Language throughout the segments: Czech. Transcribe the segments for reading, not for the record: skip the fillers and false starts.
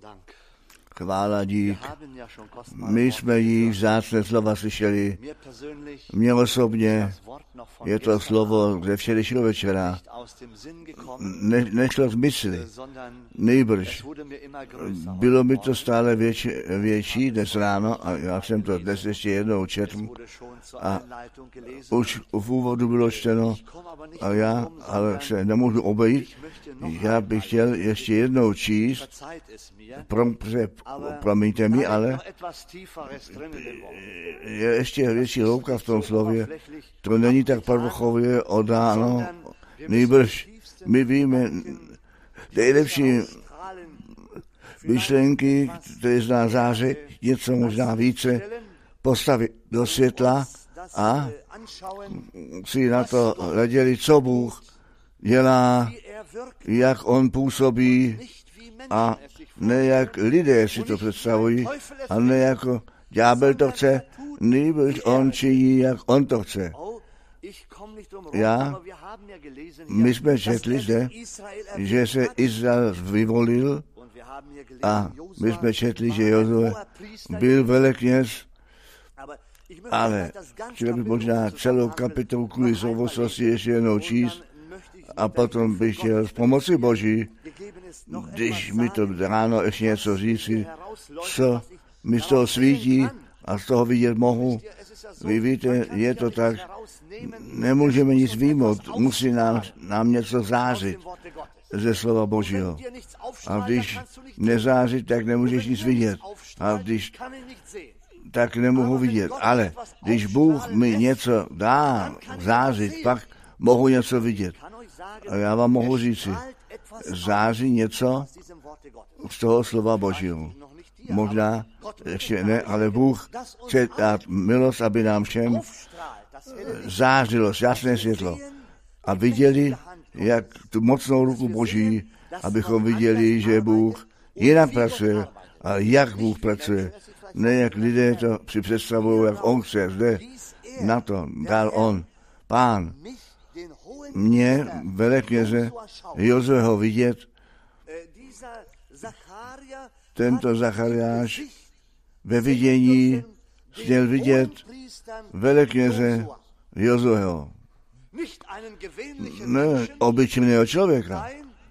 Chvála dík. My jsme již vzácné slova slyšeli. Mně osobně je to slovo ze včerejšího večera. Nešlo z mysli. Nejbrž. Bylo mi to stále větší dnes ráno a já jsem to dnes ještě jednou četl a už v úvodu bylo čteno a já ale se nemůžu obejít. Já bych chtěl ještě jednou číst, promiňte mi, ale je ještě větší hloubka v tom slově. To není tak povrchově odáno, nejbrž my víme nejlepší myšlenky, které zná záře, něco možná více, postavit do světla a si na to hleděli, co Bůh dělá, jak on působí a ne jak lidé si to představují, a ne jako ďábel to chce, nejbrž on činí, jak on to chce. My jsme četli zde, že se Izrael vyvolil a my jsme četli, že Jozue byl velekněz, ale chtěl bych možná celou kapitolu kvůli souvislosti ještě jednou číst a potom bych chtěl s pomocí Boží, když mi to ráno ještě něco říci, co mi z toho svítí a z toho vidět mohu. Vy víte, je to tak, nemůžeme nic výjmout, musí nám něco zářit ze slova Božího. A když nezáří, tak nemůžeš nic vidět. A když tak nemohu vidět. Ale když Bůh mi něco dá zářit, pak mohu něco vidět. A já vám mohu říci, září něco z toho slova Božího. Možná ještě ne, ale Bůh chce dát milost, aby nám všem zářilo jasné světlo. A viděli, jak tu mocnou ruku Boží, abychom viděli, že Bůh jinak pracuje a jak Bůh pracuje. Ne jak lidé to si představují, jak on chce. Zde na to dal on, Pán, mě, velekněze Jozueho vidět. Tento Zachariáš ve vidění směl vidět velekněze Jozueho. Ne obyčejného člověka.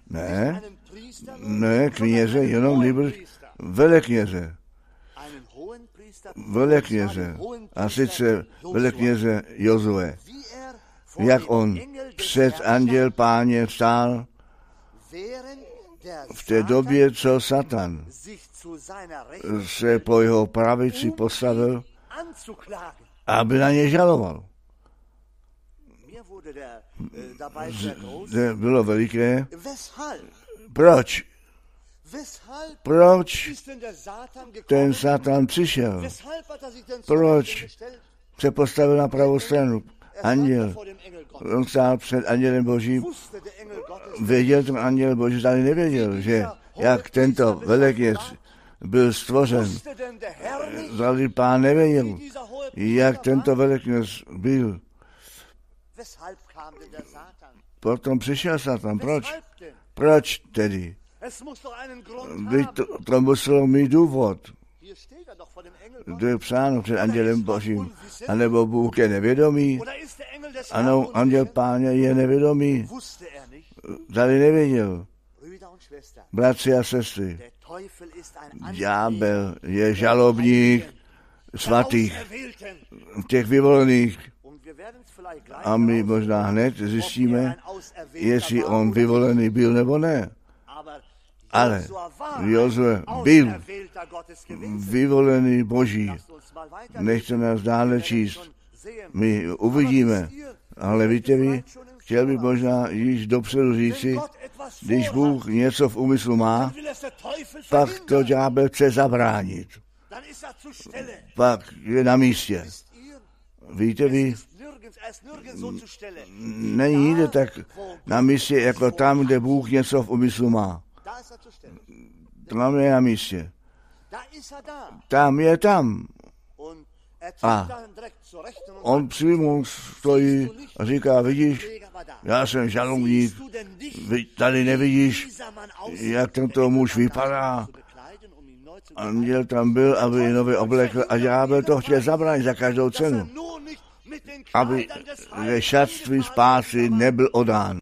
Ne kněze, jenom nejbrž velekněze. Velekněze. A sice velekněze Jozue. Jak on před anděl Páně stál v té době, co Satan se po jeho pravici postavil, aby na ně žaloval. Zde bylo veliké. Proč? Proč ten Satan přišel? Proč se postavil na pravou stranu? Anděl. On stál před andělem Božím. Věděl ten anděl Boží, ale nevěděl, že jak tento velekněz byl stvořen. Zdali Pán nevěděl, jak tento velekněz byl. Potom přišel Satan. Proč? Proč tedy? To muselo mít důvod. To je psáno před andělem Božím. A nebo Bůh je nevědomý. Ano, anděl Páně je nevědomý. Tady nevěděl. Bratři a sestry, ďábel je žalobník svatých, těch vyvolených. A my možná hned zjistíme, jestli on vyvolený byl nebo ne. Ale Jozue byl vyvolený Boží. Nechte nás dále číst. My uvidíme. Ale víte vy, chtěl bych možná již dopředu říci, když Bůh něco v úmyslu má, pak to ďábel chce zabránit. Pak je na místě. Víte vy, není jde tak na místě, jako tam, kde Bůh něco v úmyslu má. Tam je na místě. Tam je tam. A on přímo stojí a říká, vidíš, já jsem žalobník, tady nevidíš, jak tento muž vypadá. Anděl tam byl, aby ji nově oblekl a ďábel to chtěl zabránit za každou cenu, aby ve šatství spásy nebyl odán.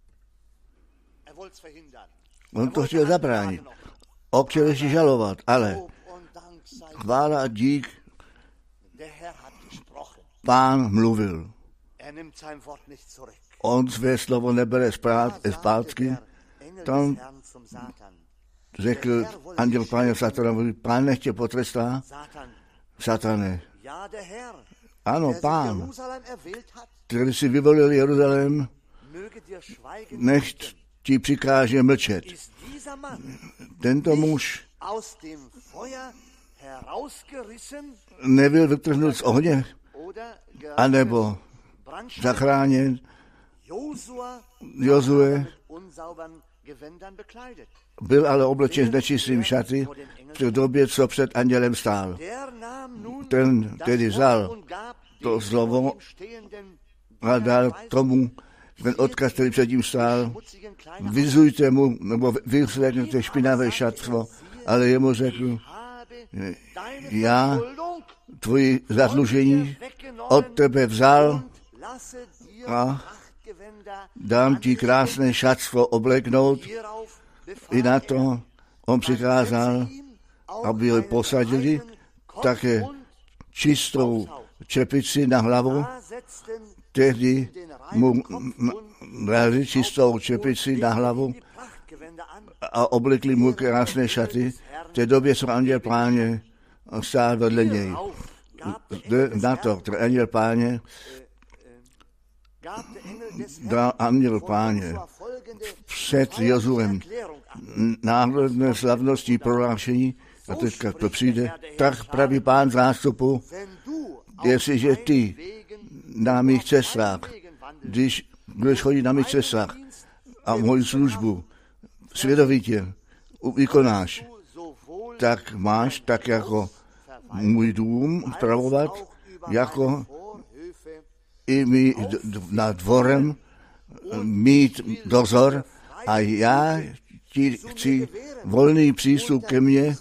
On to chtěl zabránit. Chtěl ještě žalovat, ale chvála a dík, Pán mluvil. On své slovo nebere zpátky. Tam řekl anděl Páně Satanovi, Pán nech tě potrestá, Satane. Ano, Pán, který si vyvolil Jeruzalém, nech ti přikáže mlčet. Tento muž nebyl vytrhnut z ohně, anebo zachráněn. Jozue byl ale oblečen s nečistými šaty v době, co před andělem stál. Ten tedy vzal to slovo a dal tomu ten odkaz, který před ním stál. Vyzujte mu, nebo vyslechněte špinavé šatstvo, ale jemu řekl, já tvoji zadlužení od tebe vzal a dám ti krásné šatstvo obleknout. I na to on přikázal, aby ho posadili, také čistou čepici na hlavu. Tehdy mu dali čistou čepici na hlavu a oblekli mu krásné šaty. V té době, co anděl Páně stál vedle něj. Na to, anděl Páně dal anděl Páně před Jozuem náhledné slavnostní prohlášení, a teďka to přijde, tak praví Pán zástupu, jestliže ty na mých cestách, když budeš chodit na mých cestách a moji službu svědovitě vykonáš, tak máš tak jako můj dům spravovat, jako i my nad dvorem mít dozor a já ti chci volný přístup ke mně,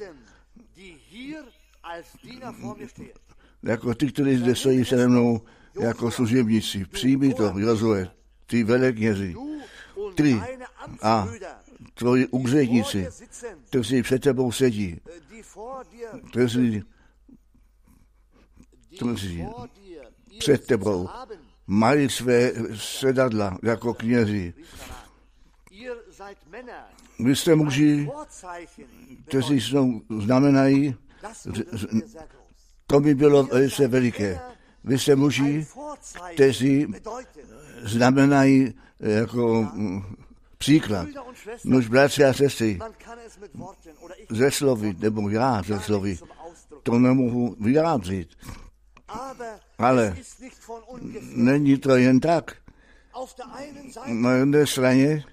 jako ty, kteří zde stojí se mnou jako služebníci. Přijmi to, Jozue, ty veleknězi, ty a tvoji úředníci, kteří před tebou sedí, kteří před tebou mají své sedadla jako knězi. Vy jste muži, kteří znamenají, to by bylo velice veliké. Vy jste muži, kteří znamenají jako příklad. Nož bratři a sestry, ze slovy, nebo já ze slovy, to nemohu vyjádřit. Ale není to jen tak. Na jedné straně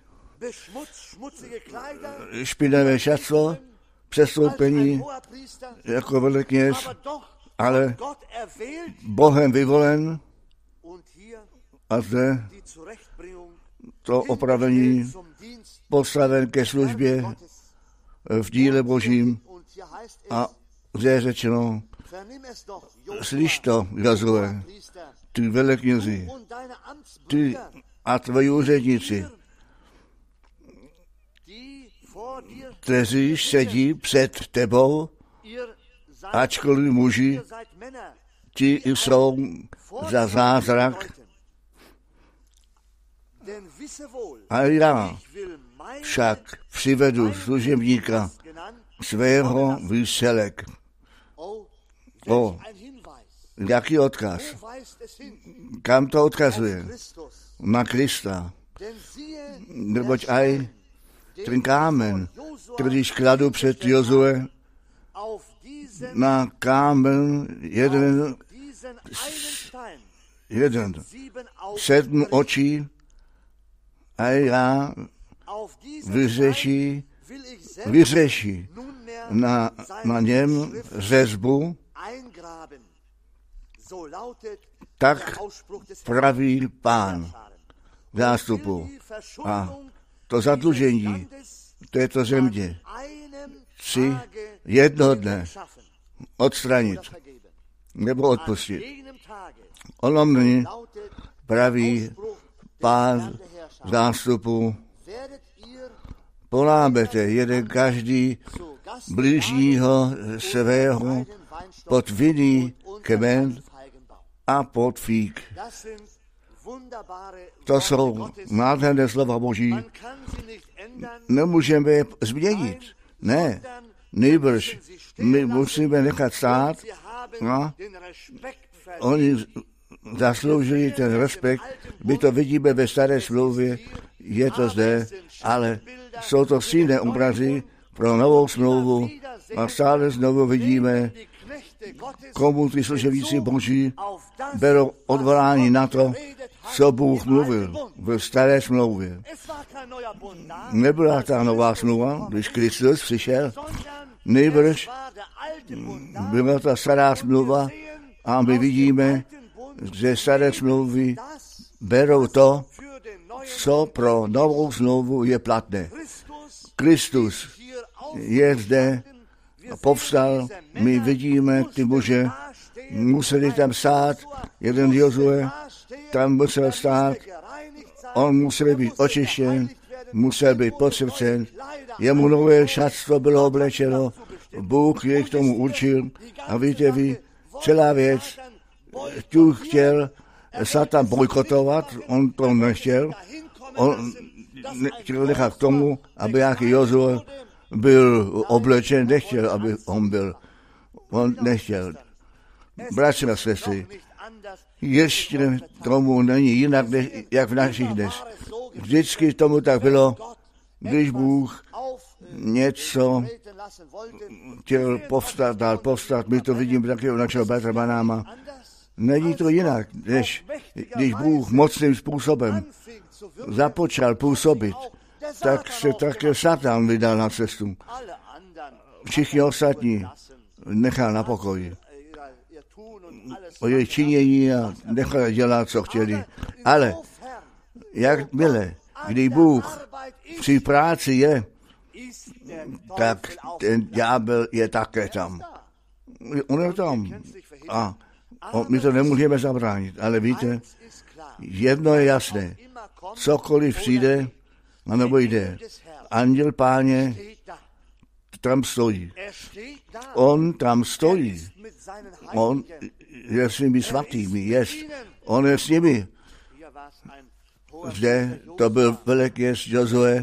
špinavé šatstvo, přestoupení jako velekněz, ale Bohem vyvolen a zde to opravení postaven ke službě v díle Božím a zde je řečeno, slyš to, Jozue, ty veleknězi, ty a tvoji úředníci, kteří sedí před tebou, ačkoliv muži, ti jsou za zázrak. A já však přivedu služebníka svého výselek. Jaký odkaz? Kam to odkazuje? Na Krista. Neboť aj ten kámen, který kladu před Jozue, na kámen jeden 7 očí a já vyřeší na něm řezbu, tak praví Pán zástupu. A to zadlužení této země chci jednoho dne odstranit nebo odpustit. Onom dni praví Pán zástupu, polábete jeden každý bližního svého pod vinný kmen a pod fík. To jsou nádherné slova Boží. Nemůžeme je změnit. Ne, nejbrž my musíme nechat stát. No, oni zasloužili ten respekt. My to vidíme ve staré smlouvě, je to zde, ale jsou to silné obrazy pro novou smlouvu a stále znovu vidíme, komu ty služebníci Boží berou odvolání na to, co Bůh mluvil v staré smlouvě. Nebyla ta nová smlouva, když Kristus přišel, nejbrž byla ta stará smlouva a my vidíme, že staré smlouvy berou to, co pro novou smlouvu je platné. Kristus je zde, povstal, my vidíme ty muže, museli tam stát, jeden Jozue tam musel stát, on musel být očištěn, musel být podsvěcen, jemu nové šatstvo bylo oblečeno, Bůh jej k tomu určil a víte vy, celá věc, tu chtěl Satan bojkotovat, on to nechtěl, on chtěl nechat k tomu, aby nějaký Jozue byl oblečen, nechtěl, aby on byl. On nechtěl. Bratři a sestry, ještě tomu není jinak, jak v našich dnes. Vždycky tomu tak bylo, když Bůh něco chtěl povstat, my to vidíme taky u našeho bratra Banáma. Není to jinak, než když Bůh mocným způsobem započal působit, tak se také Satan vydal na cestu. Všichni ostatní nechal na pokoji. O jejich činění a nechal dělat, co chtěli. Ale jakmile, kdy Bůh při práci je, tak ten ďábel je také tam. On je tam. A my to nemůžeme zabránit. Ale víte, jedno je jasné. Cokoliv přijde, nebo jde. Anděl Páně tam stojí. On tam stojí. On je s nimi svatými, jest. On je s nimi. Zde to byl velekněz Jozue.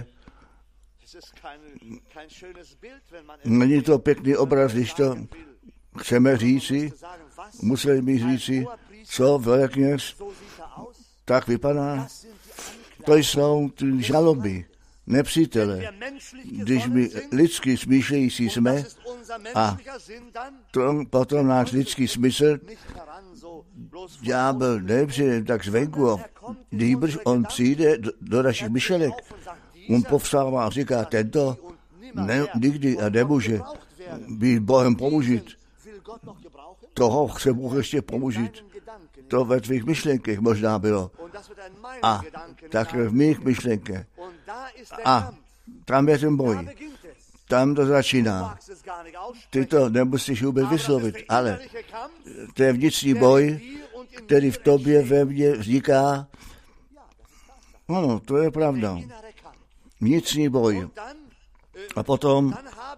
Není to pěkný obraz, když to chceme říci, museli mi říci, co velekněz tak vypadá. To jsou ty žaloby, nepřítele. Když my lidsky smýšlející jsme a to potom náš lidský smysl, ďábel nepřijde tak zvenku, nýbrž on přijde do našich myšlenek. On povstává a říká, tento nikdy a nemůže být Bohem použít. Toho chce Bůh ještě použít. To ve tvých myšlenkách možná bylo. A také v mých myšlenkách. A tam je ten boj. Tam to začíná. Ty to nemusíš vůbec vyslovit, ale to je vnitřní boj, který v tobě ve mně vzniká. Ano, to je pravda. Vnitřní boj. A potom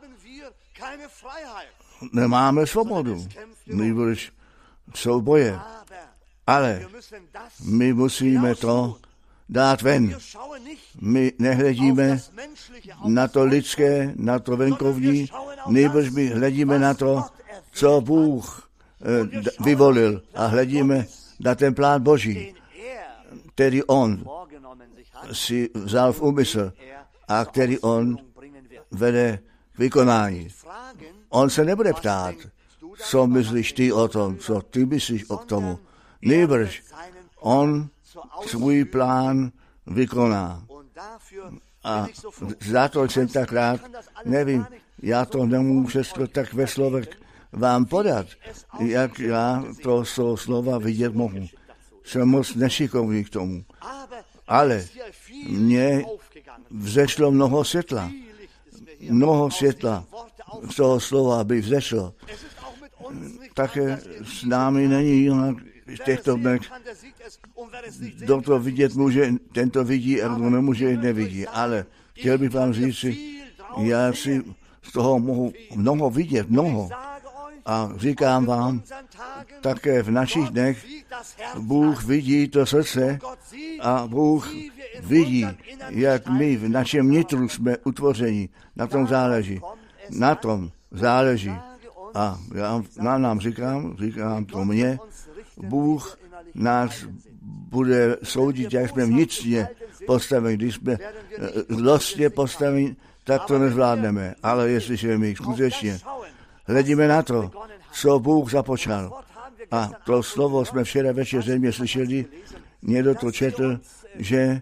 nemáme svobodu. Nýbrž jsou boje. Ale my musíme to dát ven. My nehledíme na to lidské, na to venkovní, nýbrž my hledíme na to, co Bůh vyvolil a hledíme na ten plán Boží, který on si vzal v úmysl a který on vede k vykonání. On se nebude ptát, co myslíš ty o tom, co ty myslíš o tomu. Nýbrž on svůj plán vykoná. A za to jsem tak rád, nevím, já to nemůžu tak ve slovech vám podat, jak já to slova vidět mohu. Jsem moc nešikovný k tomu. Ale mně vzešlo mnoho světla. z toho slova by vzešlo. Také s námi není jinak v těchto dnech. Kdo to vidět může, ten to vidí, a kdo nemůže, nevidí. Ale chtěl bych vám říct, já si z toho mohu mnoho vidět, mnoho. A říkám vám, také v našich dnech Bůh vidí to srdce a Bůh vidí, jak my v našem nitru jsme utvořeni. Na tom záleží. Na tom záleží. A já nám říkám to mně, Bůh nás bude soudit, jak jsme vnitřně postaveni. Když jsme zlostně postaveni, tak to nezvládneme. Ale jestliže my skutečně hledíme na to, co Bůh započal. A to slovo jsme včera večer země slyšeli, někdo to četl, že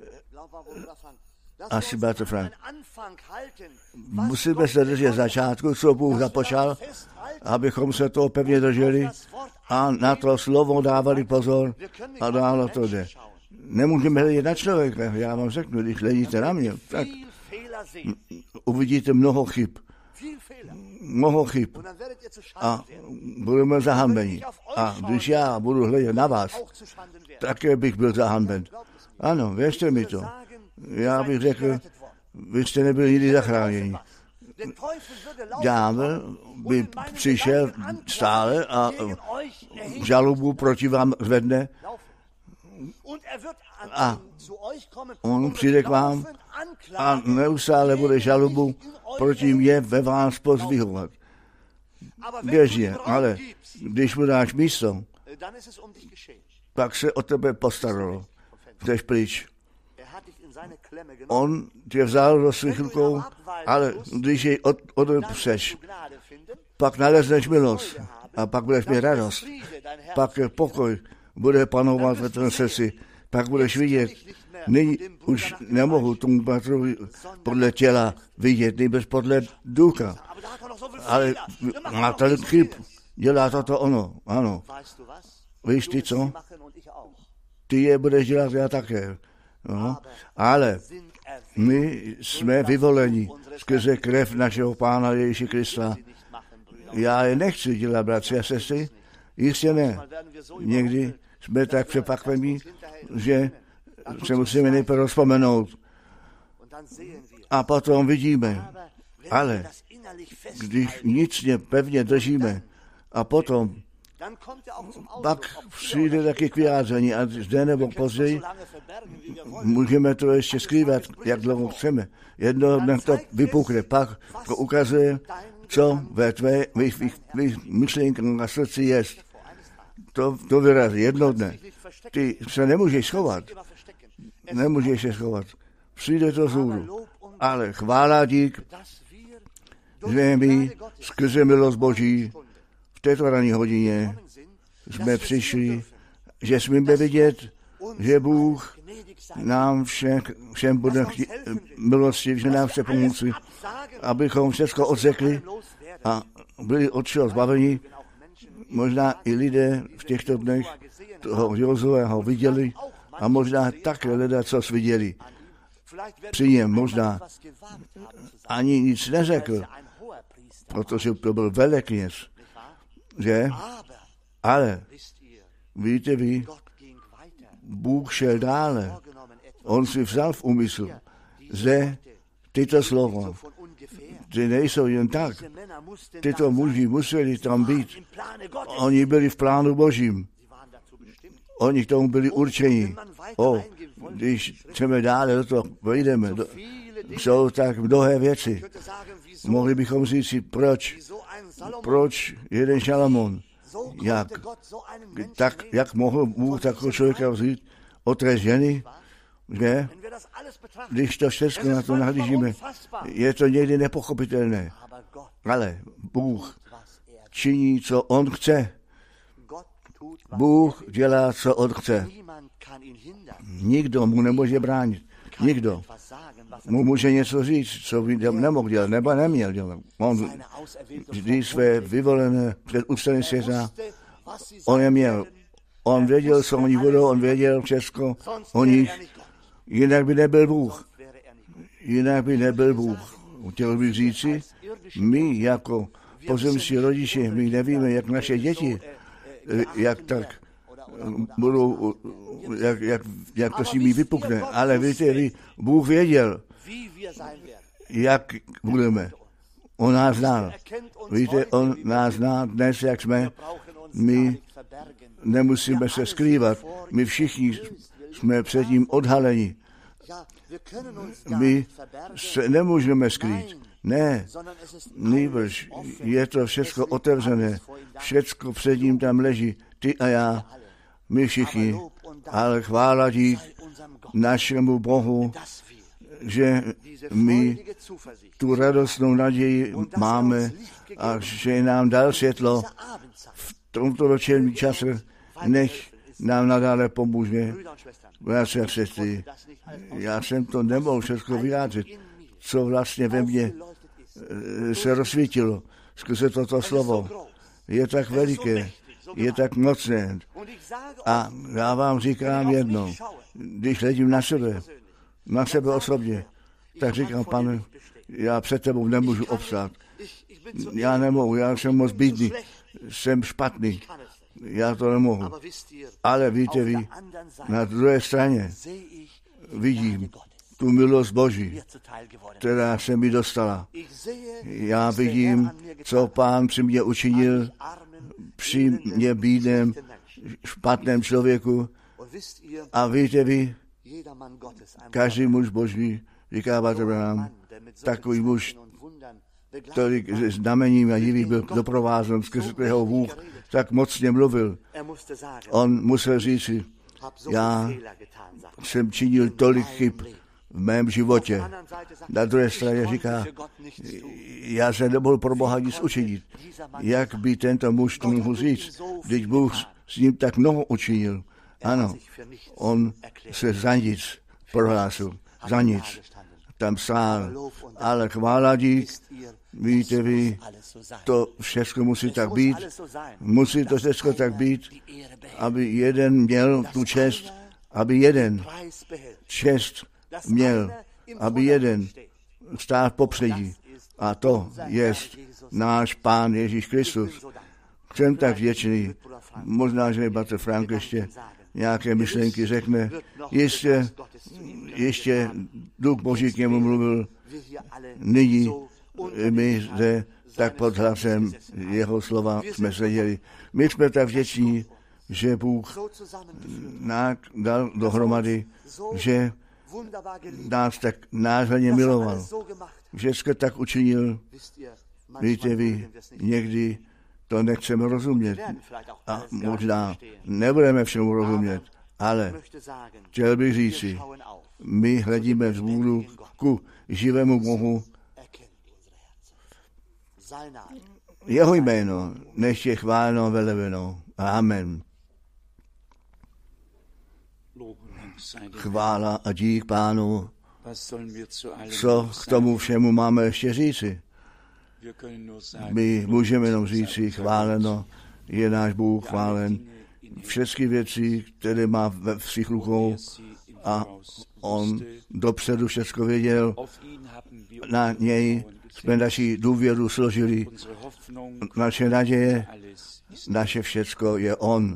asi Bratr Frank. Musíme se držet začátku, co Bůh započal, abychom se toho pevně drželi a na to slovo dávali pozor a dálo to jde. Nemůžeme hledět na člověka, já vám řeknu, když hledíte na mě, tak uvidíte mnoho chyb. A budeme zahanbeni. A když já budu hledět na vás, také bych byl zahanben. Ano, věřte mi to. Já bych řekl, vy jste nebyli nikdy zachráněni. Ďábel by přišel stále a žalobu proti vám zvedne a on přijde k vám a neustále bude žalobu proti mě ve vás pozdvihovat. Běžně, ale když mu dáš místo, pak se o tebe postaralo. Jdeš pryč. On tě vzal do svých rukou, ale když jej odepřeš, pak nalezneš milost a pak budeš mít radost. Pak pokoj bude panovat ve tvém srdci. Pak budeš vidět, nyní už nemohu tomu bratrovi podle těla vidět, nejbrž podle ducha. Ale má talent chyb, dělá toto ono, ano. Víš ty co? Ty je budeš dělat já také. No. Ale my jsme vyvoleni skrze krev našeho Pána Ježíše Krista. Já je nechci dělat, bratři a sestry, jistě ne. Někdy jsme tak přepakvení, že se musíme nejprve vzpomenout. A potom vidíme. Ale když vnitřně pevně držíme a potom pak přijde taky k vyjádření a zde nebo později můžeme to ještě skrývat, jak dlouho chceme. Jedno dne to vypukne, pak to ukazuje, co ve tvé myšlenkách na srdci jest. To vyrazí jedno dne. Ty se nemůžeš schovat. Přijde to zůru. Ale chvála dík, že my skrze milost Boží v této ranní hodině jsme přišli, že smíme vidět, že Bůh nám všem bude milostiv, že nám chce pomoci, abychom všechno odřekli a byli od všeho zbaveni. Možná i lidé v těchto dnech toho Jozueho viděli a možná také lidé, co viděli. Při něm možná ani nic neřekl, protože to byl velekněz, že? Ale víte vy, Bůh šel dále. On si vzal v úmysl, že tyto slova, ty nejsou jen tak. Tyto muži museli tam být. Oni byli v plánu Božím. Oni k tomu byli určeni. Když chceme dále do toho vejdeme, jsou tak mnohé věci. Mohli bychom říct si, proč jeden Šalamón, jak mohl Bůh takového člověka vzít od té ženy, že? Když to všechno na to nahlížíme, je to někdy nepochopitelné. Ale Bůh činí, co on chce. Bůh dělá, co on chce. Nikdo mu nemůže bránit. Nikdo mu může něco říct, co by nemohl dělat, nebo neměl dělat. On vždy své vyvolené před ústavem světa, on je měl. On věděl, co oni budou, on věděl všechno o nich. Jinak by nebyl Bůh. chtěl bych říci, my jako pozemští rodiče, my nevíme, jak naše děti, jak tak budou, jak to s nimi vypukne. Ale víte, Bůh věděl, jak budeme. On nás zná. Víte, on nás zná dnes, jak jsme. My nemusíme se skrývat. My všichni jsme před ním odhaleni. My se nemůžeme skrýt. Ne, nýbrž je to všechno otevřené. Všecko před ním tam leží. Ty a já, my všichni. Ale chvála dík našemu Bohu, že my tu radostnou naději máme a že nám dal světlo v tomto večerním čase, nech nám nadále pomůže. Bratři a sestry, já jsem to nemohl všechno vyjádřit, co vlastně ve mně se rozsvítilo skrze toto slovo. Je tak veliké, je tak mocné. A já vám říkám jedno, když hledím na sebe osobně, tak říkám, Pane, já před tebou nemůžu obstát. Já nemohu, já jsem moc bídný, jsem špatný, já to nemohu. Ale víte vy, na druhé straně vidím tu milost Boží, která se mi dostala. Já vidím, co Pán při mě učinil, při mě bídném, špatném člověku. A víte vy, každý muž Boží, říká Bratr Branham, takový muž, který znamením a divý byl doprovázen, skrze kterého Bůh tak mocně mluvil. On musel říci, já jsem činil tolik chyb v mém životě. Na druhé straně říká, já se nemohl pro Boha nic učinit. Jak by tento muž to mohl říct, když Bůh s ním tak mnoho učinil. Ano, on se za nic prohlásil, za nic. Tam stál, ale chvála dík, víte vy, to všechno musí tak být, musí to všechno tak být, aby jeden měl tu čest, aby jeden čest měl, aby jeden stál popředí. A to je náš Pán Ježíš Kristus. Jsem tak vděčný, možná, že bratr Frank ještě nějaké myšlenky řekne. Ještě Duch Boží k němu mluvil. Nyní my zde tak pod hlasem jeho slova jsme seděli. My jsme tak vděční, že Bůh nás dal dohromady, že nás tak nádherně miloval. Všechno tak učinil. Víte vy, někdy to nechceme rozumět. A možná nebudeme všemu rozumět, ale chtěl bych říci, my hledíme vzhůru ku živému Bohu. Jeho jméno nech je chváleno, velebeno. Amen. Chvála a dík Pánu. Co k tomu všemu máme ještě říci? My můžeme jenom říci, chváleno je náš Bůh, chválen. Všechny věci, které má ve svých rukou a on dopředu všechno věděl, na něj jsme naši důvěru složili, naše naděje, naše všecko je on.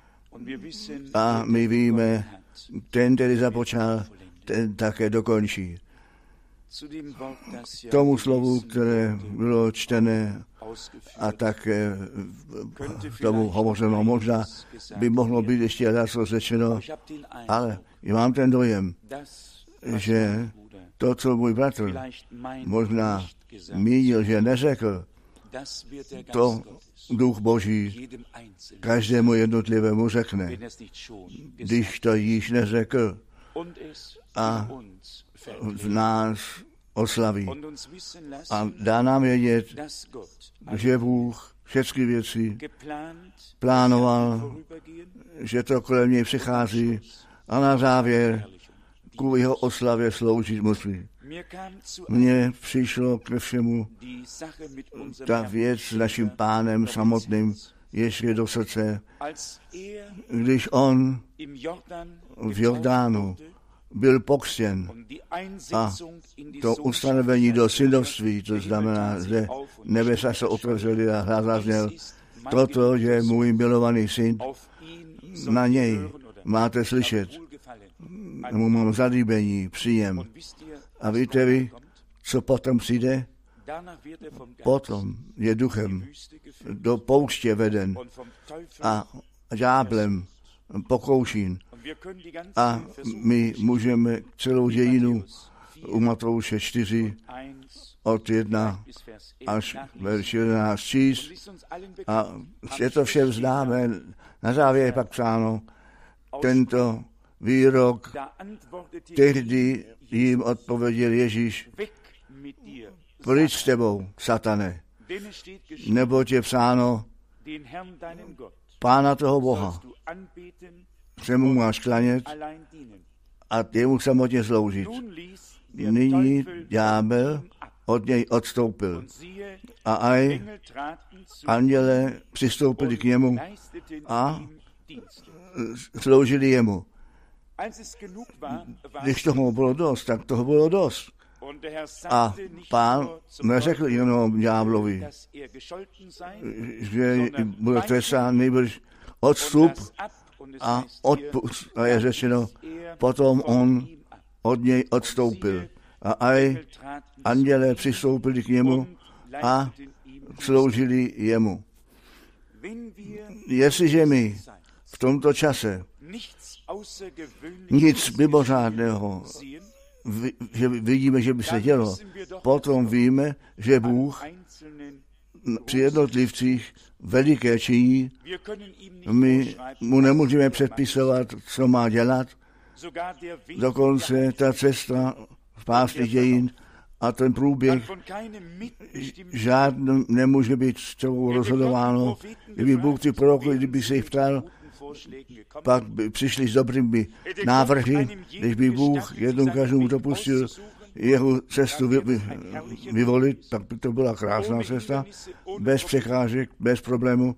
A my víme, ten, který započal, ten také dokončí. K tomu slovu, které bylo čtené a také tomu hovořeno, možná by mohlo být ještě něco řečeno, ale já mám ten dojem, že to, co můj bratr možná mínil, že neřekl, to Duch Boží každému jednotlivému řekne, když to již neřekl a v nás oslaví. A dá nám vědět, že Bůh všechny věci plánoval, že to kolem něj přichází a na závěr ku jeho oslavě sloužit musí. Mně přišlo ke všemu ta věc s naším Pánem samotným ještě do srdce, když on v Jordánu byl pokřtěn a to ustanovení do synovství, to znamená, že nebesa se otevřely a hlas zazněl, toto je můj milovaný syn, na něj máte slyšet, mu mám zalíbení, příjem. A víte vy, co potom přijde? Potom je duchem do pouště veden a ďáblem pokoušen. A my můžeme celou dějinu u Matouše 4 od 1 až verš 11 číst. A je to všem známé. Na závěr je pak psáno tento výrok. Tehdy jim odpověděl Ježíš: pryč s tebou, satane, neboť je psáno, Pána toho Boha se mu máš klanět a jemu samotně sloužit. Nyní ďábel od něj odstoupil a aj anděle přistoupili k němu a sloužili jemu. Když toho bylo dost, tak toho bylo dost. A Pán neřekl jenom ďáblovi, že bude trestán, nejbrž odstup a odpust. A je řečeno, potom on od něj odstoupil. A aj anděle přistoupili k němu a sloužili jemu. Jestliže my v tomto čase nic mimořádného že vidíme, že by se dělo, potom víme, že Bůh při jednotlivcích veliké činí. My mu nemůžeme předpisovat, co má dělat. Dokonce ta cesta spásných dějin a ten průběh žádný nemůže být s tebou rozhodováno. Kdyby Bůh ty proroky, kdyby se jich ptal, pak by přišli s dobrými návrhy, když by Bůh jednou každému dopustil jeho cestu vyvolit, tak by to byla krásná cesta, bez překážek, bez problému.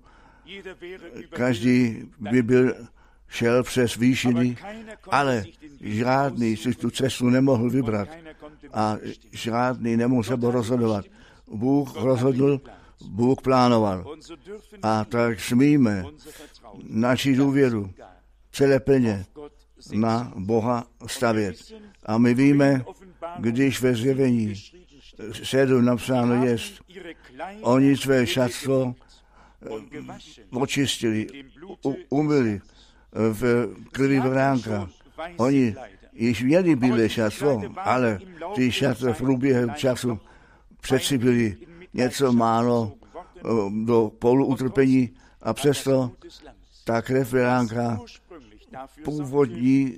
Každý by šel přes výšiny, ale žádný si tu cestu nemohl vybrat a žádný nemohl se rozhodovat. Bůh rozhodl, Bůh plánoval. A tak smíme naši důvěru celé plně na Boha stavět. A my víme, když ve Zjevení 7 napsáno jest, oni své šatstvo očistili, umyli v krvi beránka. Oni již měli bílé šatstvo, ale ty šatstva v průběhu času přesypili něco málo do polu utrpení a přesto ta krev beránka původní,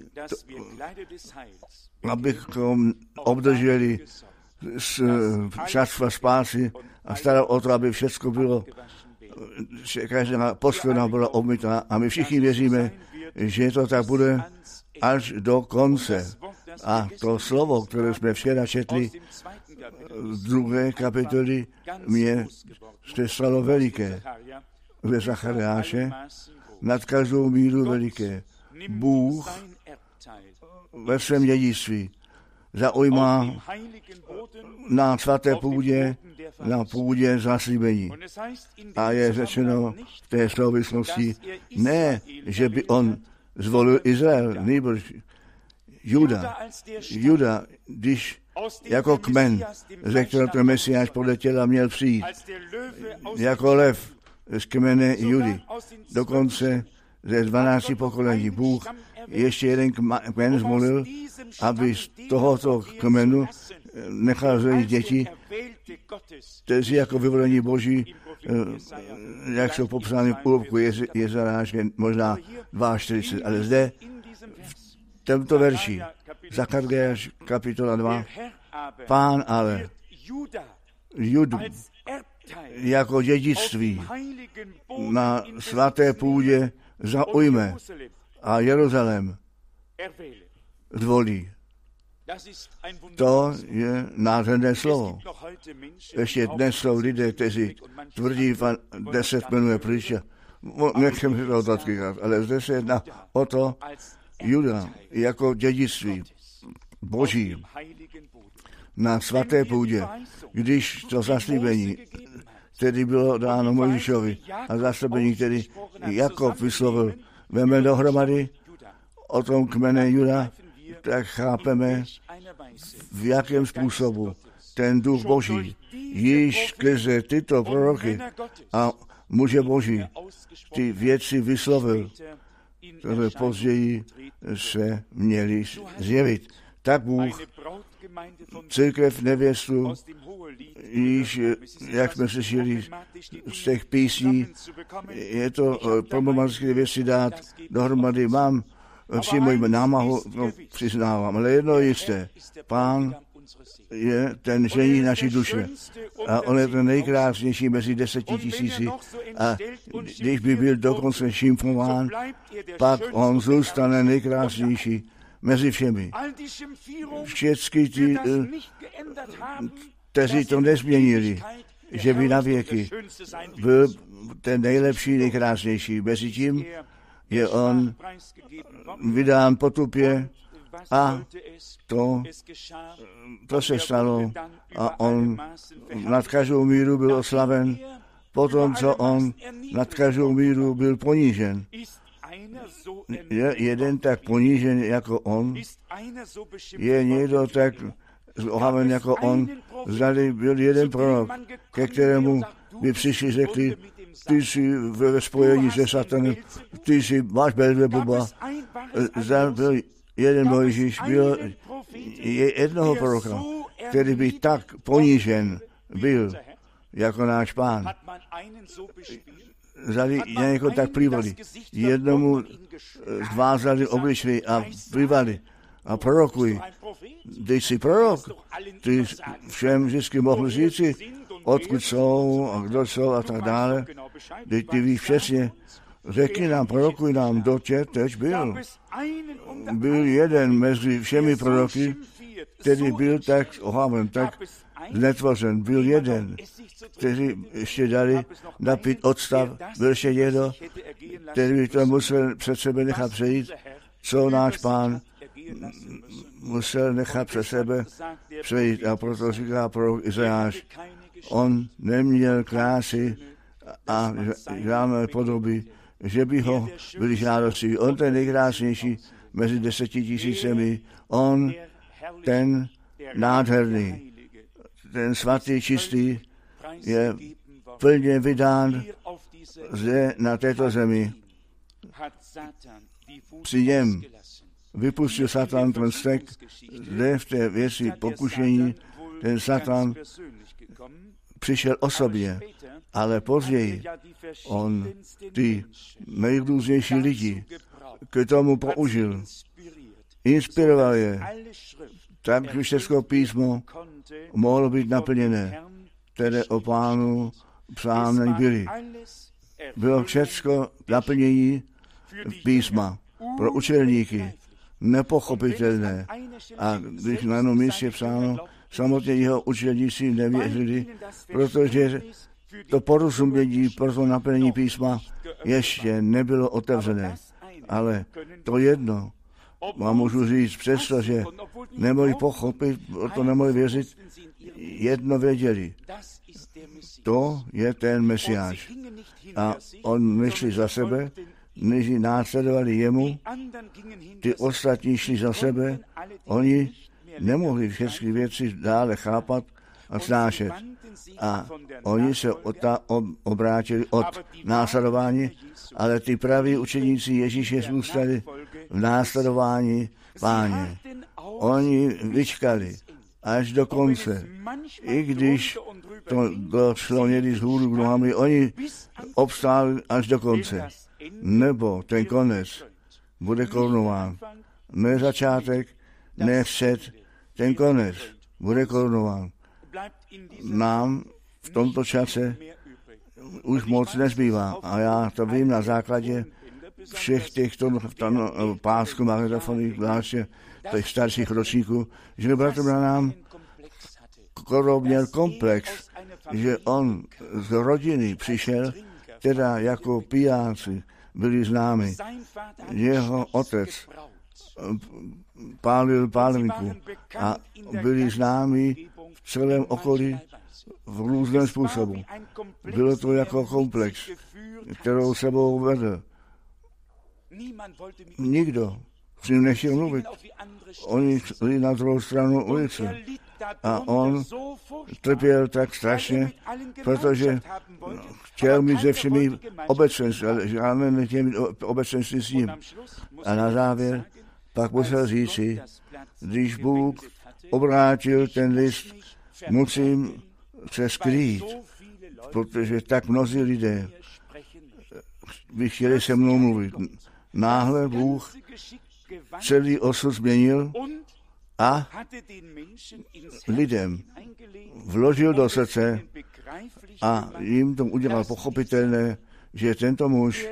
abychom obdrželi z šatstva spásy a staral o to, aby všechno bylo, každá posledná byla obmytá a my všichni věříme, že to tak bude až do konce. A to slovo, které jsme včera četli z 2. kapitoly, mě se stalo veliké. Ve Zachariáše nad každou míru veliké. Bůh ve svém dědictví zaujímá na svaté půdě, na půdě zaslíbení. A je řečeno v té souvislosti, ne, že by on zvolil Izrael, nýbrž Juda, když jako kmen, ze kterého ten Mesiáš podle těla měl přijít, jako lev z kmene Judy, dokonce ze 12 pokolení. Bůh ještě jeden kmen zvolil, aby z tohoto kmenu nechal zajít děti, kteří jako vyvolení Boží, jak jsou popsány v půlku Jezaráše, možná 42, ale zde v tomto verši, Zachariáš kapitola 2, Pán ale Judu jako dědictví na svaté půdě zaujme a Jeruzalém zvolí. To je nádherné slovo. Ještě dnes jsou lidé, kteří tvrdí, 10 jmenuje pryč. Nechcem si to dotýkat, ale zde se jedná o to, Juda jako dědictví Boží na svaté půdě, když to zaslíbení, který bylo dáno Mojžíšovi a zaslíbení, který Jakob vyslovil, veme dohromady o tom kmene Juda, tak chápeme, v jakém způsobu ten duch Boží již skrze tyto proroky a muže Boží ty věci vyslovil, které později se měly zjevit. Tak Bůh církev nevěstu již, jak jsme slyšeli z těch písní, je to problematické věci dát dohromady. Mám při mojí námahu, přiznávám, ale jedno je jisté. Pán je ten ženich naší duše. A on je ten nejkrásnější mezi 10 000. A když by byl dokonce šimfován, pak on zůstane nejkrásnější mezi všemi. Všichni ti, kteří to nezměnili, že by na věky byl ten nejlepší, nejkrásnější. Mezi tím je on vydán potupě a to se stalo a on nad každou míru byl oslaven, potom, co on nad každou míru byl ponížen. Je jeden tak ponížen jako on? Je někdo tak ohaven jako on? Zdali byl jeden prorok, ke kterému by přišli, řekli, ty jsi ve spojení se Satanem, ty jsi, máš Belzebuba. Byl jeden Mojžíš, byl jednoho proroka, který by tak ponížen byl, jako náš Pán. Zdali někoho tak plivali. Jednomu zvázali obličej a plivali a prorokují. Ty jsi prorok, ty všem vždycky mohl říci, odkud jsou a kdo jsou a tak dále. Ty víš přesně, řekni nám, prorokuj nám, kdo tě teď byl. Byl jeden mezi všemi proroky, který byl tak ohaven, tak znetvořen. Byl jeden, kteří ještě dali napít odstav. Byl ještě někdo, který by to musel před sebe nechat přejít, co náš Pán musel nechat před sebe přejít. A proto říká prorok Izajáš, on neměl krásy a žádné podoby, že by ho byli žádostí. On ten nejkrásnější mezi 10 000. On ten nádherný, ten svatý, čistý je plně vydán zde na této zemi. Při něm vypustil Satan ten stek, zde v té věci pokušení, ten Satan přišel osobně, ale později on ty nejrůznější lidi k tomu použil. Inspiroval je, tak všechno písmo mohlo být naplněné, které o Pánu psány byly. Bylo všechno naplnění písma pro učedníky, nepochopitelné. A když na jednom místě psáno, samotně jeho učedníci nevěřili, protože to porozumění pro to naplnění písma ještě nebylo otevřené. Ale to jedno vám můžu říct, přestože nemohli pochopit, to nemohli věřit, jedno věděli. To je ten Mesiáš. A on nešli za sebe, než následovali jemu, ty ostatní šli za sebe, oni nemohli všechny věci dále chápat a snášet. A oni se obrátili od následování, ale ty praví učeníci Ježíše zůstali v následování Páně. Oni vyčkali až do konce. I když to došlo někdy z hůru k nohami, oni obstáli až do konce. Nebo ten konec bude korunován. Ne začátek, ne vset, ten konec bude korunován. Nám v tomto čase už moc nezbývá. A já to vím na základě všech těchto pásku magnetofoných, zvláště těch starších ročníků, že bratr nám měl komplex, že on z rodiny přišel, teda jako pijáci byli známi. Jeho otec pálil páleniku a byli známi v celém okolí v různém způsobu. Bylo to jako komplex, kterou sebou vedl. Nikdo s ním nechtěl mluvit. Oni šli na druhou stranu ulice. A on trpěl tak strašně, protože chtěl mít ze všemi obecenství, ale žádné nechtěl mít obecenství s ním. A na závěr pak musel říci, když Bůh obrátil ten list, musím se skrýt, protože tak mnozí lidé by chtěli se mnou mluvit. Náhle Bůh celý osud změnil a lidem vložil do srdce a jim to udělal pochopitelné, že tento muž,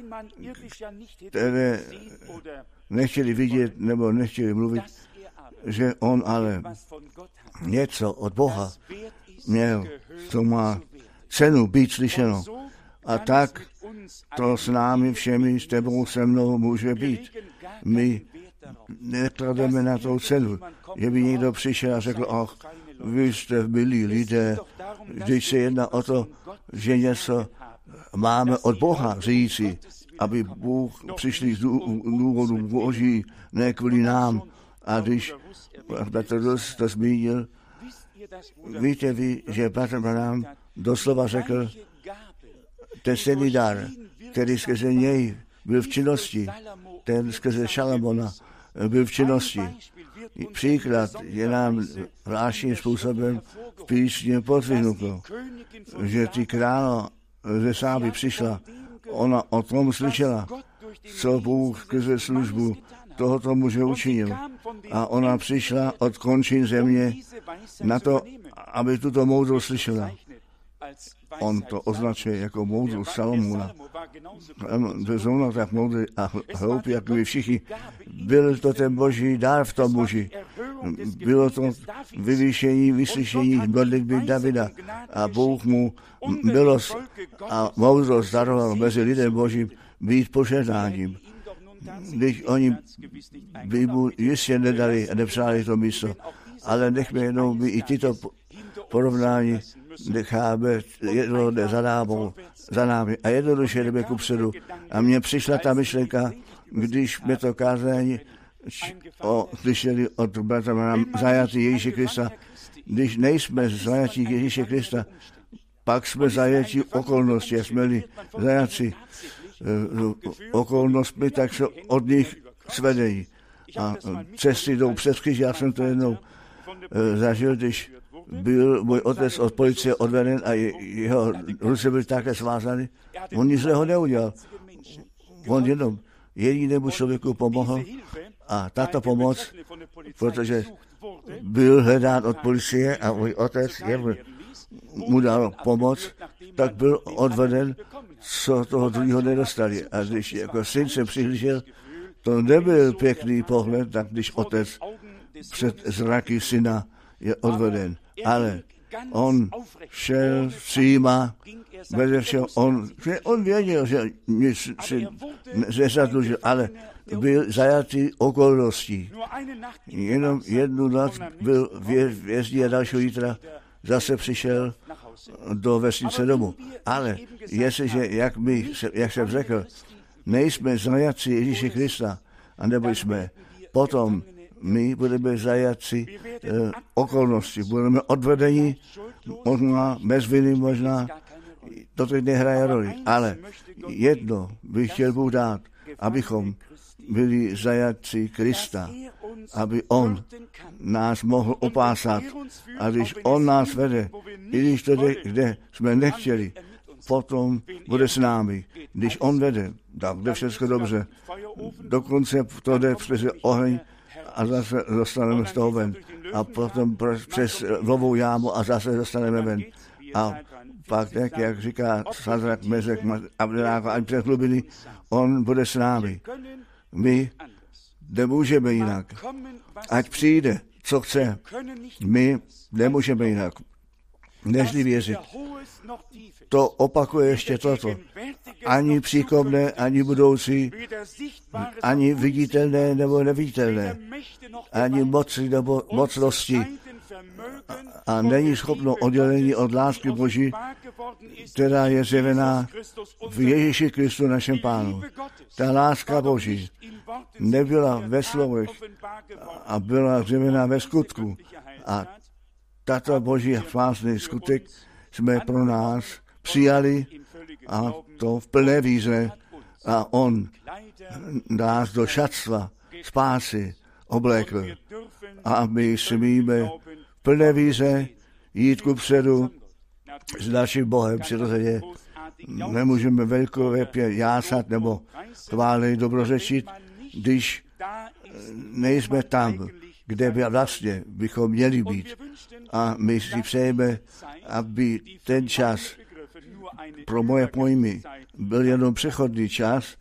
které nechtěli vidět nebo nechtěli mluvit, že on ale něco od Boha měl, co má cenu být slyšeno. A tak to s námi všemi, s tebou, se mnou může být. My neklademe na to cenu, že by někdo přišel a řekl, ach, vy jste milí lidé, když se jedná o to, že něco máme od Boha říci, aby Bůh přišli z důvodu Boží, ne kvůli nám. A když Petr to zmínil, víte vy, že Petr Branham doslova řekl, ten stejný dar, který skrze něj byl v činnosti, ten skrze Šalamona byl v činnosti. Příklad je nám zvláštním způsobem v písně podvihnuto, že ty králo ze Sáby přišla, ona o tom slyšela, co Bůh skrze službu tohoto muže učinil. A ona přišla od končin země na to, aby tuto moudrost slyšela. On to označuje jako moudrost Salomona. To zrovna tak moudrý a hloupý, jako vy všichni. Byl to ten boží dar v tom muži. Bylo to vyvýšení, vyslyšení modlitby Davida. A Bůh mu milost a moudrost daroval mezi lidem božím být požehnáním. Když oni by mu jistě nedali a nepřáli to místo. Ale nechme jenom by i tyto porovnání necháme jedno jde za námi a jednoduše jdeme kupředu. A mně přišla ta myšlenka, když jsme to kázání slyšeli od bratra zajatí Ježíše Krista. Když nejsme zajatí Ježíše Krista, pak jsme zajatí okolnosti, jsme-li zajatí okolnostmi, tak se od nich svedejí. A cesty jdou přes kříž. Já jsem to jednou zažil, když byl můj otec od policie odveden a jeho ruce byly také svázány. On nic zlého neudělal. On jenom jedinému člověku pomohl a tato pomoc, protože byl hledán od policie a můj otec mu dal pomoc, tak byl odveden, co toho druhého nedostali. A když jako syn se přihlížel, to nebyl pěkný pohled, tak když otec před zraky syna je odveden. Ale on šel příma, beze všeho, on věděl, že nic si nezadlužil, ale byl zajatý okolností. Jenom jednu noc byl vězdí a dalšího jítra zase přišel do vesnice domů. Ale jestliže, jak jsem řekl, nejsme zajatci Ježíše Krista, anebo jsme, potom my budeme zajatci okolnosti, budeme odvedeni, možná bez viny, možná, to teď nehraje roli, ale jedno bych chtěl Bůh dát, abychom byli zajatci Krista, aby on nás mohl opásat a když on nás vede, i když to jde, kde jsme nechtěli, potom bude s námi. Když on vede, tak jde všechno dobře. Dokonce to jde přes oheň a zase dostaneme z toho ven. A potom přes lovou jámu a zase dostaneme ven. A pak tak, jak říká Sadrak, Mezek, Abdenáko, ať přes hlubiny, on bude s námi. My nemůžeme jinak. Ať přijde, co chce. My nemůžeme jinak. Nežli věřit. To opakuje ještě toto. ani příkomné, ani budoucí, ani viditelné nebo neviditelné, ani moci nebo mocnosti a není schopno oddělení od lásky Boží, která je zjevená v Ježíši Kristu našem Pánu. Ta láska Boží nebyla ve slovech a byla zjevená ve skutku. A tato Boží spásný skutek jsme pro nás přijali a to v plné víře a on nás do šatstva spásy oblékl. A my smíme v plné víře jít kupředu s naším Bohem přirozeně. Nemůžeme velkolepě jásat nebo chválit, dobrořečit, když nejsme tam, kde vlastně bychom měli být. A my si přejeme, aby ten čas pro moje pojmy byl jenom přechodný čas,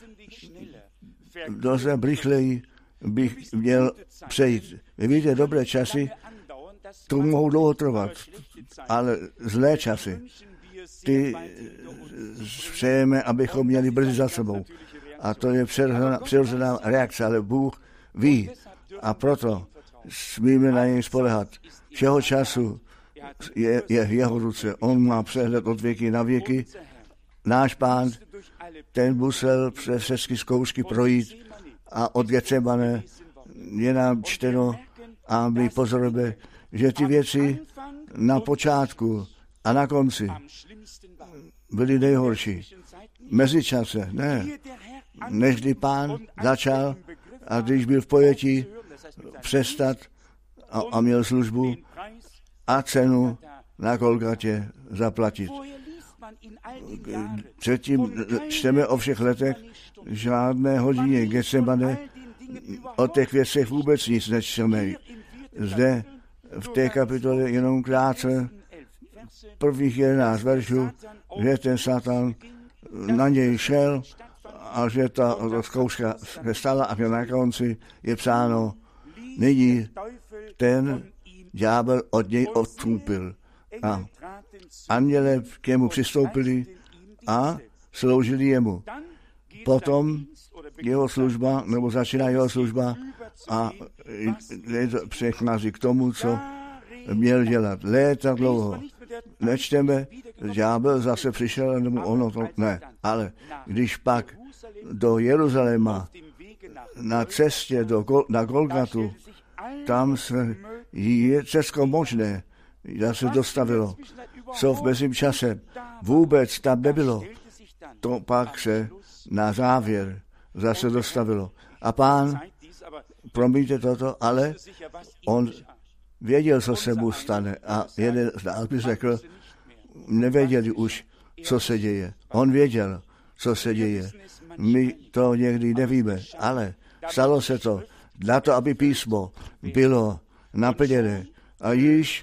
dost rychleji bych měl přejít. Vy víte, dobré časy, to mohou dlouho trvat, ale zlé časy, ty přejeme, abychom měli brzy za sebou. A to je přirozená reakce, ale Bůh ví a proto smíme na něj spolehat. Všeho času je v jeho ruce. On má přehled od věky na věky. Náš Pán, ten musel přes všechny zkoušky projít a od Getsemane je nám čteno a my pozorujeme, že ty věci na počátku a na konci byly nejhorší. Mezičase, ne. Než kdy Pán začal a když byl v pojetí přestat a měl službu a cenu na Golgatě zaplatit. Předtím čteme o všech letech žádné hodině Getsemane, o těch věcech vůbec nic nečteme. Zde v té kapitole jenom krátce prvních 11 veršů, že ten Satan na něj šel a že ta zkouška se stala a na konci je psáno, nyní ten ďábel od něj odstoupil. A anděle k němu přistoupili a sloužili jemu. Potom jeho služba, nebo začíná jeho služba a přechází k tomu, co měl dělat. Léta dlouho. Nečteme, ďábel zase přišel, nebo ono to ne. Ale když pak do Jeruzaléma na cestě na Golgatu, tam se je všechno možné, se dostavilo. Co v mezím čase vůbec tam nebylo, to pak se na závěr zase dostavilo. A Pán, promiňte toto, ale on věděl, co se mu stane. A jeden z nás by řekl, nevěděli už, co se děje. On věděl, co se děje. My to někdy nevíme, ale stalo se to na to, aby písmo bylo naplněné. A již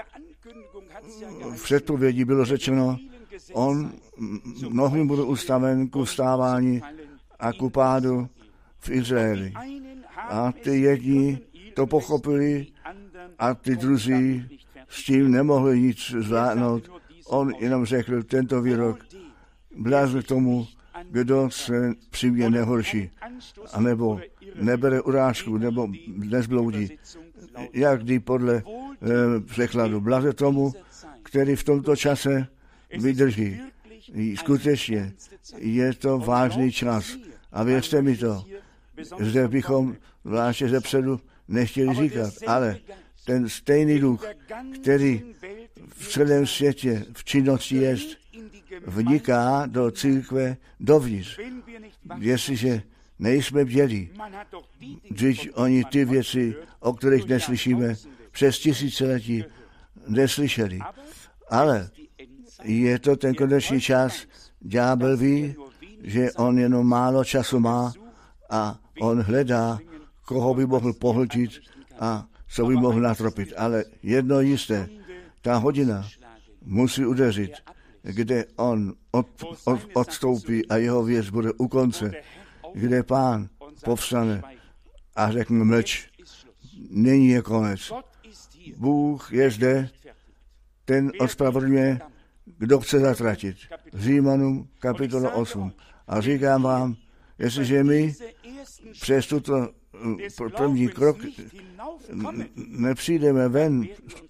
v předpovědi bylo řečeno, on mnohým bude ustaven ku vstávání a ku pádu v Izraeli. A ty jedni to pochopili a ty druzí s tím nemohli nic zvládnout. On jenom řekl tento výrok, bláze tomu, kdo se přimě nehorší, anebo nebere urážku, nebo nezbloudí. Jak kdy podle překladu. Blaze tomu, který v tomto čase vydrží. Skutečně je to vážný čas. A věřte mi to, zde bychom zvláště zepředu nechtěli říkat, ale ten stejný duch, který v celém světě v činnosti jest, vniká do církve dovnitř. Jestliže nejsme bdělí, když oni ty věci, o kterých neslyšíme, přes tisíciletí neslyšeli. Ale je to ten konečný čas, ďábel ví, že on jenom málo času má a on hledá, koho by mohl pohltit a co by mohl natropit. Ale jedno jisté, ta hodina musí udeřit, kde on odstoupí a jeho věc bude u konce, kde Pán povstane a řekne mlč, není je konec. Bůh je zde, ten ospravedlňuje, kdo chce zatratit. Římanům kapitola 8. A říkám vám, jestliže my přes tuto první krok nepřijdeme ven,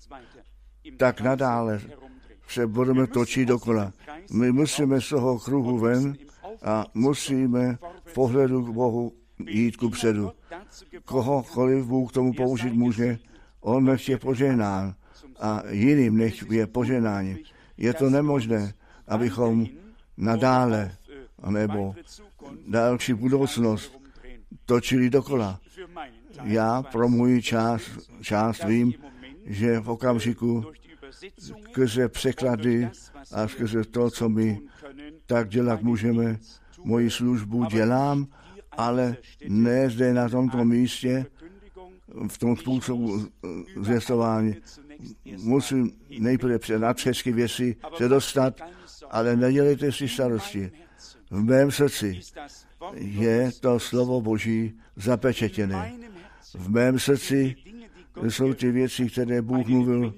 tak nadále se budeme točit dokola. My musíme z toho kruhu ven a musíme v pohledu k Bohu jít ku předu. Kohokoliv Bůh tomu použít může, on nech je požehnán a jiným nech je požehnáním. Je to nemožné, abychom nadále nebo další budoucnost točili dokola. Já pro můj část vím, že v okamžiku skrze překlady a skrze to, co my tak dělat můžeme, moji službu dělám, ale ne zde na tomto místě, v tom způsobu zvěstování. Musím nejprve na všechny věci se dostat, ale nedělejte si starosti. V mém srdci je to slovo Boží zapečetěné. V mém srdci jsou ty věci, které Bůh mluvil,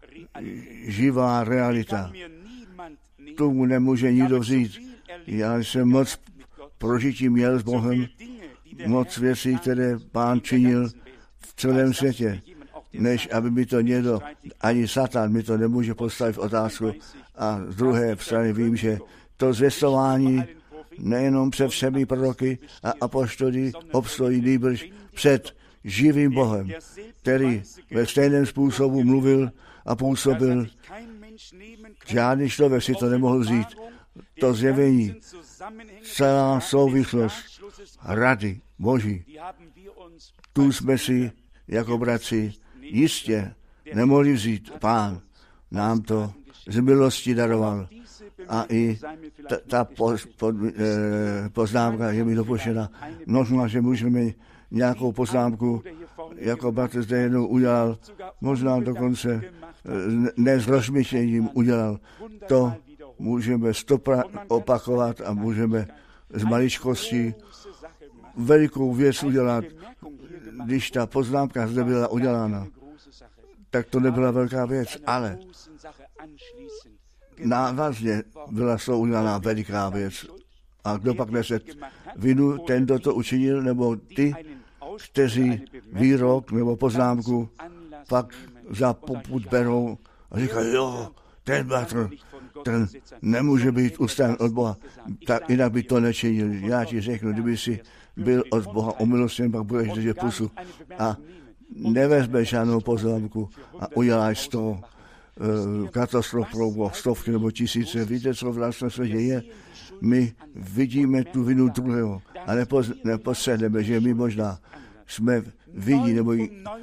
živá realita. Tomu nemůže nikdo vzít. Já jsem moc prožití měl s Bohem, moc věcí, které Pán činil v celém světě, než aby mi to někdo, ani Satan mi to nemůže postavit v otázku. A z druhé strany vím, že to zvěstování nejenom před všemi proroky a apoštoly obstojí nýbrž před živým Bohem, který ve stejném způsobu mluvil a působil. Žádný člověk si to nemohl vzít. To zjevení, celá souvislost rady Boží, tu jsme si jako bratři jistě nemohli vzít. Pán nám to z milosti daroval. A i ta poznámka je mi dopuštěna. Možná, že můžeme nějakou poznámku, jako bratr zde jednou udělal, možná dokonce ne s rozmyšlením udělal. To můžeme opakovat a můžeme z maličkosti velikou věc udělat. Když ta poznámka zde byla udělána, tak to nebyla velká věc, ale návazně byla udělána veliká věc. A kdo pak nese vinu, ten, kdo to učinil, nebo ty, kteří výrok nebo poznámku pak za popud berou a říkají, jo, ten bratr, ten nemůže být ustaven od Boha, tak jinak by to nečinil. Já ti řeknu, kdyby si byl od Boha omilostněn, pak budeš držet pusu a nevezmeš žádnou poznámku a uděláš z toho katastrofu, stovky nebo tisíce. Víte, co v našem světě je? My vidíme tu vinu druhého a nepostřehneme, že my možná jsme vidí, nebo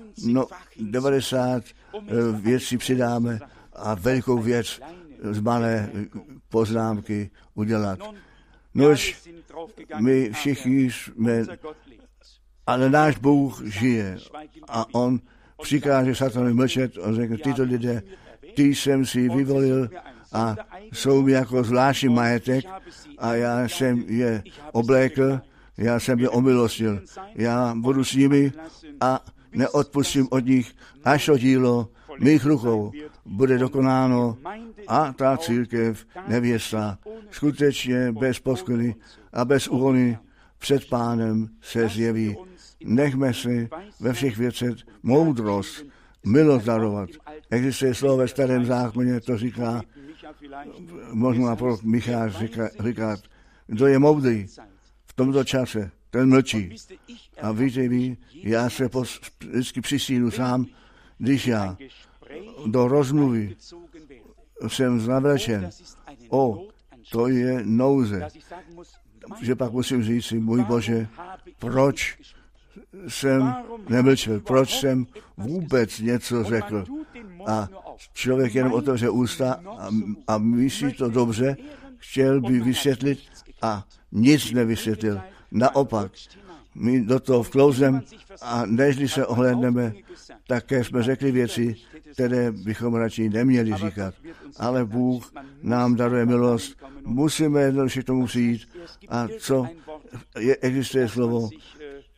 90 věcí přidáme a velikou věc z malé poznámky udělat. Nož my všichni jsme, ale náš Bůh žije a on přikáže Satanovi mlčet a řekne, tyto lidé, ty jsem si vyvolil a jsou mi jako zvláštní majetek a já jsem je oblékl, já jsem je omilostil. Já budu s nimi a neodpustím od nich, až to dílo mých rukou bude dokonáno a ta církev nevěsta skutečně bez poskvrny a bez úhony před Pánem se zjeví. Nechme si ve všech věcech moudrost, milost darovat. Existuje slovo ve Starém zákoně, to říká, možná prorok Micháš říká, kdo je moudrý v tomto čase, ten mlčí. A víte vy, já se vždycky přisínu sám, když já do rozmluvy jsem zavlečen. To je nouze. Že pak musím říct si, můj Bože, proč jsem nemlčel, proč jsem vůbec něco řekl. A člověk jenom otevře ústa a myslí to dobře, chtěl by vysvětlit a nic nevysvětlil. Naopak, my do toho vklouzem a nežli se ohlédneme, také jsme řekli věci, které bychom radši neměli říkat. Ale Bůh nám daruje milost, musíme jednoduše tomu přijít. A co existuje slovo,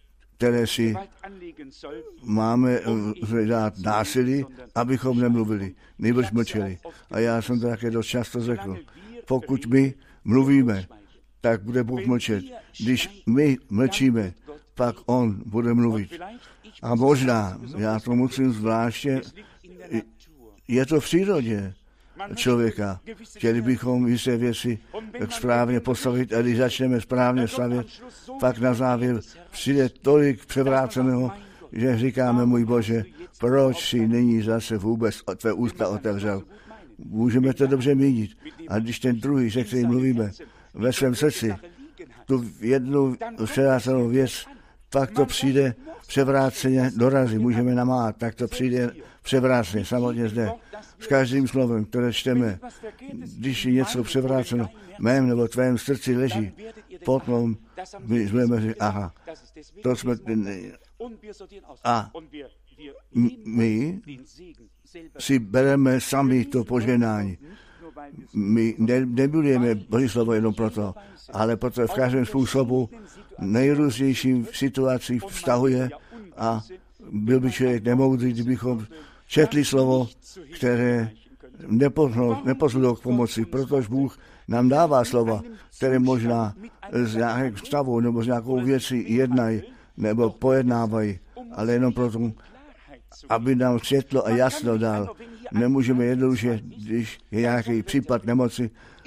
které si máme dát násilí, abychom nemluvili, nejbrž mlčeli. A já jsem to také dost často řekl. Pokud my mluvíme, tak bude Bůh mlčet. Když my mlčíme, pak on bude mluvit. A možná, já to musím zvláště, je to v přírodě člověka. Chtěli bychom jisté věci správně postavit, a když začneme správně stavět, pak na závěr přijde tolik převráceného, že říkáme, můj Bože, proč si nyní zase vůbec tvé ústa otevřel. Můžeme to dobře mínit. A když ten druhý, se kterým mluvíme, ve svém srdci, tu jednu převrácenou věc, pak to přijde převráceně dorazí, můžeme namát, tak to přijde převráceně, samotně zde. S každým slovem, které čteme, když je něco převráceno, mém nebo tvém srdci leží, potom my budeme říct, aha, to jsme, a my si bereme sami to požehnání. My nebudeme Boží slovo jenom proto, ale proto v každém způsobu nejrůznějším situacích vztahuje a byl by člověk nemoudrý, kdybychom četli slovo, které neposloužilo k pomoci, protože Bůh nám dává slova, které možná z nějakého stavu nebo z nějakou věcí jednají nebo pojednávají, ale jenom proto, aby nám světlo a jasno dal. Nemůžeme jednoduše, když je nějaký případ nemoci,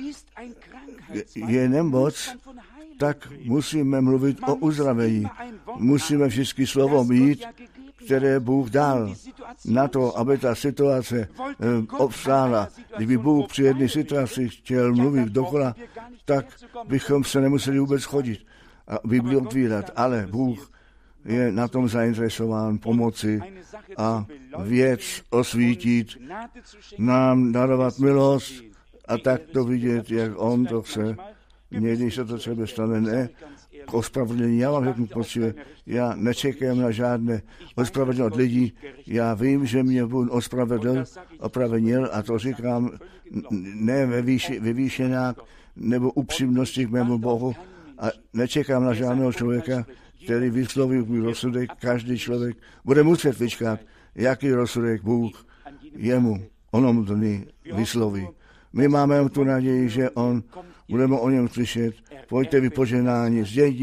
je nemoc, tak musíme mluvit o uzdravení. Musíme vždycky slovo mít, které Bůh dal na to, aby ta situace obstála. Kdyby Bůh při jedné situaci chtěl mluvit dokola, tak bychom se nemuseli vůbec chodit a Bibli otvírat. Ale Bůh je na tom zainteresován pomoci a věc osvítit, nám darovat milost a tak to vidět, jak on to chce. Někdy se to třeba stane, ne k ospravedlnění. Já vám řeknu poctivě, já nečekám na žádné ospravedlnění od lidí. Já vím, že mě Bůh opravenil a to říkám ne ve výšenách nebo upřímnosti k mému Bohu a nečekám na žádného člověka, který vysloví můj rozsudek. Každý člověk bude muset vyčkat, jaký rozsudek Bůh jemu onom dny vysloví. My máme tu naději, že budeme o něm slyšet. Pojďte vy požehnání,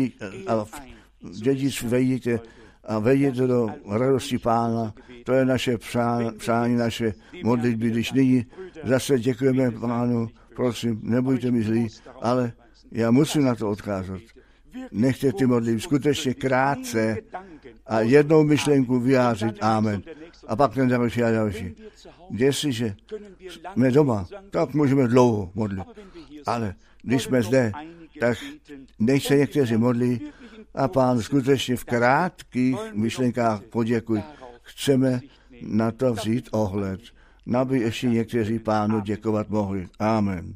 dědic vejdete a vejdete do radosti Pána. To je naše přání, naše modlitby. Když nyní zase děkujeme Pánu, prosím, nebojte mi zlí, ale já musím na to odkázat. Nechte ty modlitby skutečně krátce a jednou myšlenku vyjádřit amen. A pak ten další a další. Jestliže jsme doma, tak můžeme dlouho modlit. Ale když jsme zde, tak nech se někteří modlí a Pán skutečně v krátkých myšlenkách poděkuj. Chceme na to vzít ohled, aby ještě někteří Pánu děkovat mohli. Amen.